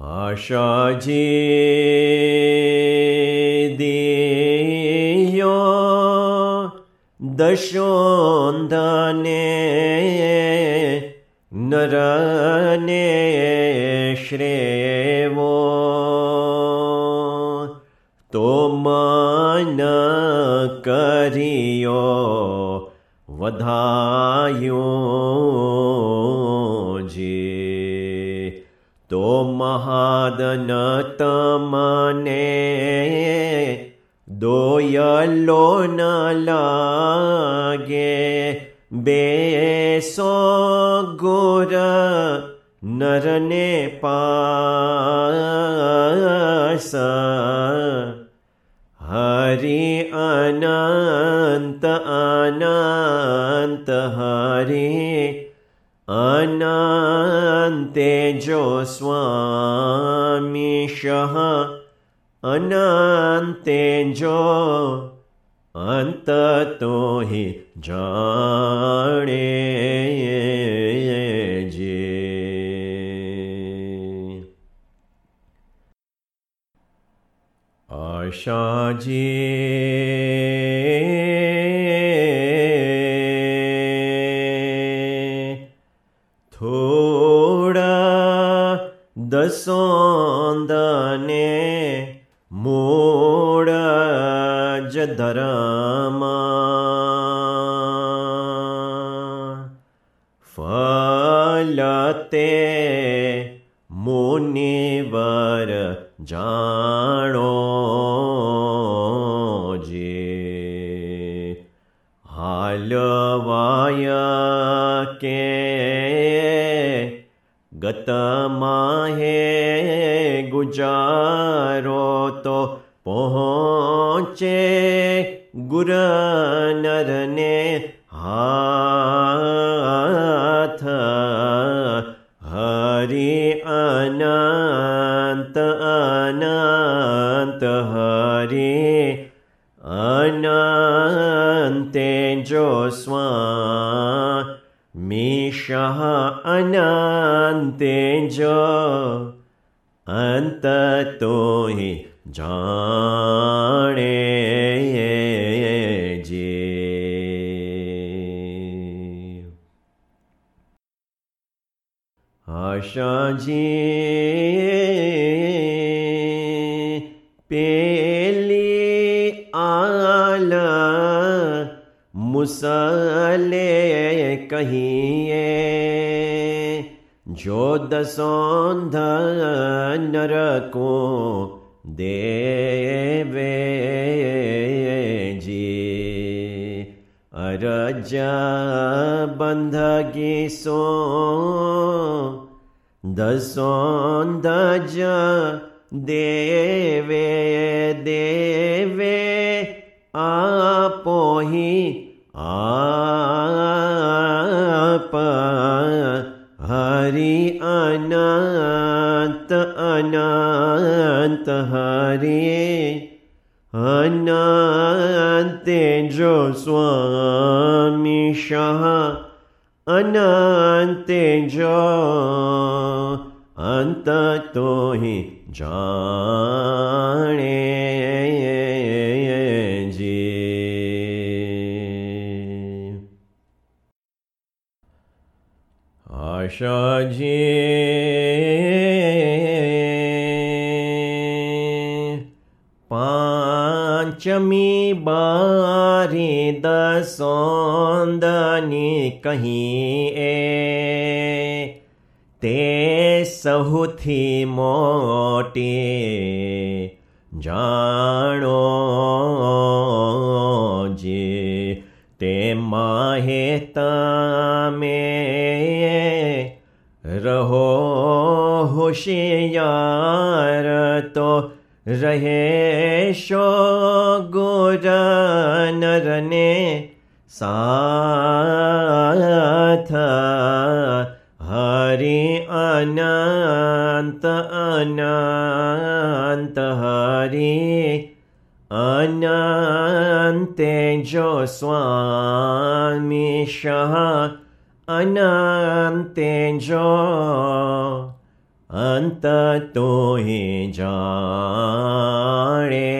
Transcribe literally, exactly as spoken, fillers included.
આશાજી દિયો દશોંધને નરને શ્રેવો તો મન કર્યો વધાયો જી તો મહાદન તમને દોયલો ન લાગે બેસો ગુર નરને પાસ હરિ અનંત અનંત હરિ અનંતે જો સ્વામીશ અનંતે જો અંત તો હિ જાણે જે આશાજી થોડા દસોંદને મૂળ જ ધરમાં ફલતે મુનિવર જાણો જે હાલવાયા કે ગતમાહે ગુજારો તો પહોંચે ગુર નરને હાથ હરિ અનંત અનંત હરિ અનંતે જો સ્વામીશ અનંતે જો અંત તો હિ જાણે જે આશાજી પેલી આલ મુસલે કહીએ જો દસોંધ નરકો દેવે જી અરજ બંધગી સો દસોંધ જ દેવે દેવે આપોહી આપ હરિ અનંત અનંત હરિ અનંતે જો સ્વામીશ અનંતે જો અંત તો હિ જાણે જી આશાજી પાંચમી બારી દસોંદની કહીએ તે સૌથી મોટી જાણો જે તે માહે તમે રહો હોશિયાર તો રહેશો ગુર નરને સાથ હરિ અનંત અનંત હરિ અનંતે જો સ્વામીશ અનંતે જો अंत तो ही जाने